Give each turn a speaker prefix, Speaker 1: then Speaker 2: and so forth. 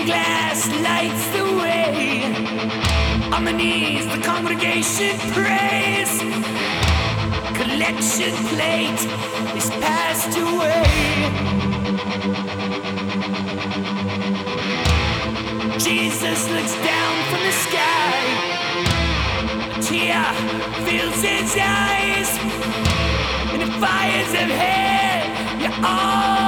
Speaker 1: glass lights the way. On the knees, the congregation prays. Collection plate is passed away. Jesus looks down from the sky. A tear fills his eyes. In the fires of hell, you're all